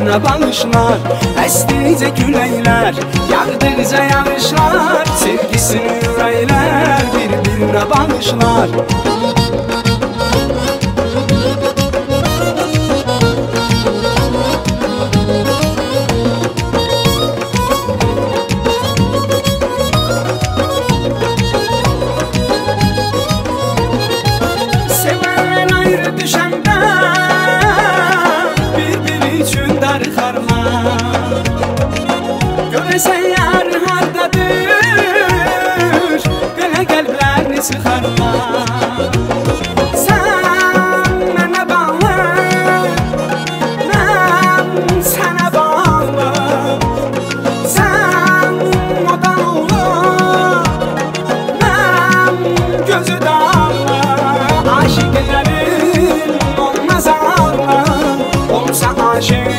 bir-birinə bağışlar. Əsdikcə küləklər, yağdıqca yağışlar, sevgisini ürəklər bir-birinə bağışlar. Sevənlər ayrı düşəndə bir-biri üçün darıxarlar. Görəsən yar hardadır, belə qəlblərini sıxarlar. Sən mənə bağlı, mən sənə bağlı. Sən odan olur, mən gözü dağlı. Aşıqlərin olmaz ağlı, olsa aşıq